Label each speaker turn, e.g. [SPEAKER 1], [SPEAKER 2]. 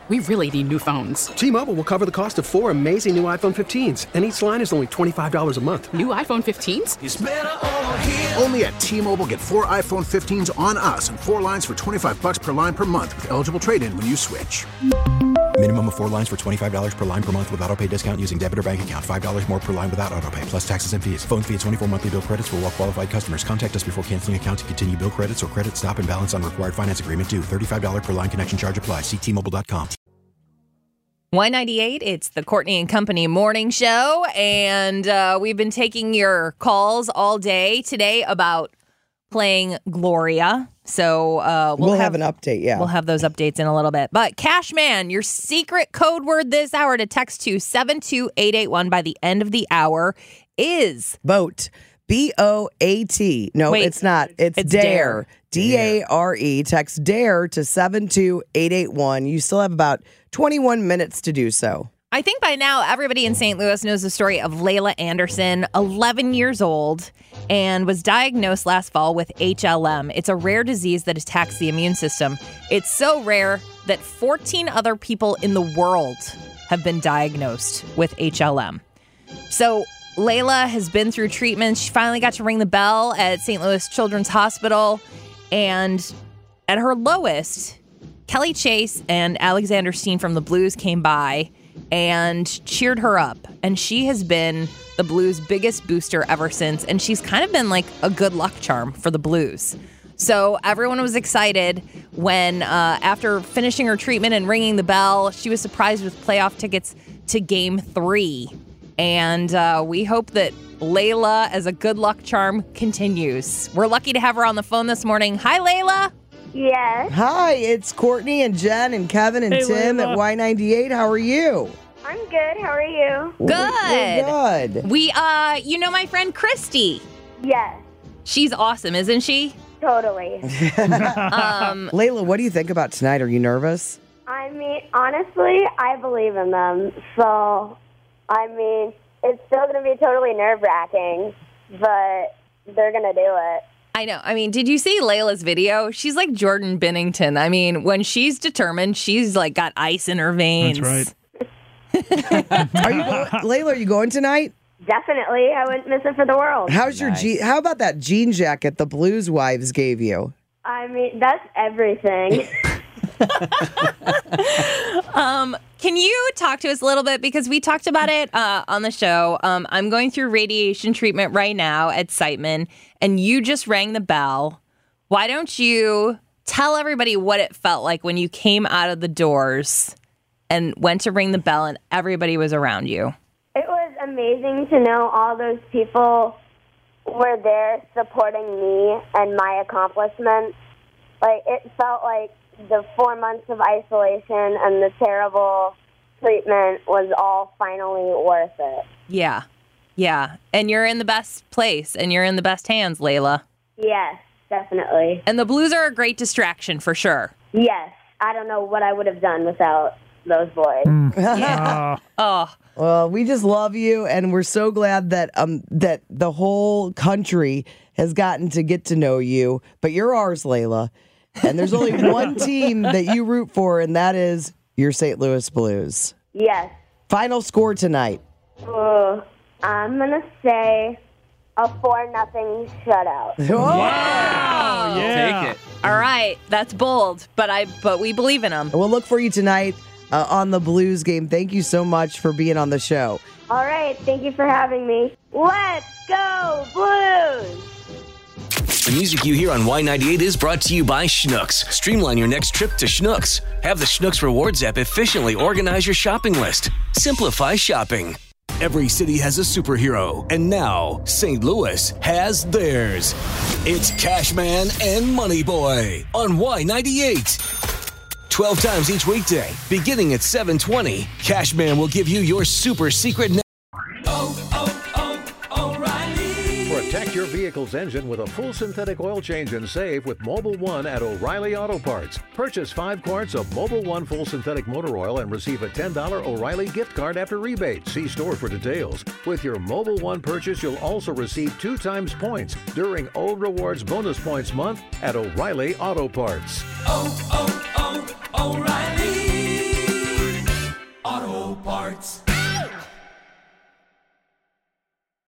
[SPEAKER 1] We really need new phones.
[SPEAKER 2] T-Mobile will cover the cost of 4 amazing new iPhone 15s, and each line is only $25 a month.
[SPEAKER 1] New iPhone 15s?
[SPEAKER 3] It's better over here.
[SPEAKER 4] Only at T-Mobile, get 4 iPhone 15s on us and 4 lines for $25 per line per month with eligible trade-in when you switch.
[SPEAKER 5] Minimum of 4 lines for $25 per line per month with autopay discount using debit or bank account. $5 more per line without autopay, plus taxes and fees. Phone fee at 24 monthly bill credits for well-qualified customers. Contact us before canceling account to continue bill credits or credit stop and balance on required finance agreement due. $35 per line connection charge applies. See T-Mobile.com.
[SPEAKER 6] Y98, it's the Courtney and Company morning show, and we've been taking your calls all day today about playing Gloria. So
[SPEAKER 7] we'll have an update, yeah.
[SPEAKER 6] We'll have those updates in a little bit. But Cashman, your secret code word this hour to text to 72881 by the end of the hour is...
[SPEAKER 7] Boat. B-O-A-T. No,
[SPEAKER 6] Wait,
[SPEAKER 7] it's not. It's DARE. D-A-R-E. Text DARE to 72881. You still have about 21 minutes to do so.
[SPEAKER 6] I think by now everybody in St. Louis knows the story of Layla Anderson, 11 years old, and was diagnosed last fall with HLM. It's a rare disease that attacks the immune system. It's so rare that 14 other people in the world have been diagnosed with HLM. So Layla has been through treatment. She finally got to ring the bell at St. Louis Children's Hospital. And at her lowest, Kelly Chase and Alexander Steen from the Blues came by and cheered her up. And she has been the Blues' biggest booster ever since. And she's kind of been like a good luck charm for the Blues. So everyone was excited when, after finishing her treatment and ringing the bell, she was surprised with playoff tickets to Game 3. And we hope that Layla, as a good luck charm, continues. We're lucky to have her on the phone this morning. Hi, Layla.
[SPEAKER 8] Yes.
[SPEAKER 7] Hi, it's Courtney and Jen and Kevin and Tim
[SPEAKER 9] Layla.
[SPEAKER 7] at Y98. How are you?
[SPEAKER 8] I'm good. How are you?
[SPEAKER 6] Good.
[SPEAKER 7] We're good.
[SPEAKER 6] We, you know my friend Christy.
[SPEAKER 8] Yes.
[SPEAKER 6] She's awesome, isn't she?
[SPEAKER 8] Totally.
[SPEAKER 7] Layla, what do you think about tonight? Are you nervous?
[SPEAKER 8] I mean, honestly, I believe in them. So, I mean, it's still going to be totally nerve-wracking, but they're going to do it.
[SPEAKER 6] I know. I mean, did you see Layla's video? She's like Jordan Bennington. I mean, when she's determined, she's like got ice in her veins.
[SPEAKER 9] That's right.
[SPEAKER 7] Layla, are you going tonight?
[SPEAKER 8] Definitely. I wouldn't miss it for the world.
[SPEAKER 7] How's your how about that jean jacket the Blues Wives gave you?
[SPEAKER 8] I mean, that's everything.
[SPEAKER 6] Can you talk to us a little bit? Because we talked about it on the show. I'm going through radiation treatment right now at Siteman, and you just rang the bell. Why don't you tell everybody what it felt like when you came out of the doors and went to ring the bell and everybody was around you?
[SPEAKER 8] It was amazing to know all those people were there supporting me and my accomplishments. Like, it felt like the 4 months of isolation and the terrible treatment was all finally worth it.
[SPEAKER 6] Yeah. Yeah. And you're in the best place and you're in the best hands, Layla.
[SPEAKER 8] Yes, definitely.
[SPEAKER 6] And the Blues are a great distraction for sure.
[SPEAKER 8] Yes. I don't know what I would have done without those boys.
[SPEAKER 6] Yeah. Oh.
[SPEAKER 7] Well, we just love you, and we're so glad that that the whole country has gotten to get to know you. But you're ours, Layla. And there's only one team that you root for, and that is your St. Louis Blues.
[SPEAKER 8] Yes.
[SPEAKER 7] Final score tonight.
[SPEAKER 8] I'm going to say a 4-0 shutout.
[SPEAKER 6] Wow.
[SPEAKER 9] Yeah.
[SPEAKER 10] Take it.
[SPEAKER 6] All right. That's bold, but we believe in them.
[SPEAKER 7] We'll look for you tonight on the Blues game. Thank you so much for being on the show.
[SPEAKER 8] All right. Thank you for having me. Let's go, Blues!
[SPEAKER 3] The music you hear on Y98 is brought to you by Schnucks. Streamline your next trip to Schnucks. Have the Schnucks Rewards app efficiently organize your shopping list. Simplify shopping. Every city has a superhero, and now St. Louis has theirs. It's Cashman and Moneyboy on Y98. 12 times each weekday, beginning at 7:20, Cashman will give you your super secret.
[SPEAKER 11] Protect your vehicle's engine with a full synthetic oil change and save with Mobil 1 at O'Reilly Auto Parts. Purchase 5 quarts of Mobil 1 full synthetic motor oil and receive a $10 O'Reilly gift card after rebate. See store for details. With your Mobil 1 purchase, you'll also receive 2 times points during O Rewards Bonus Points Month at O'Reilly Auto Parts.
[SPEAKER 3] O'Reilly
[SPEAKER 9] Parts.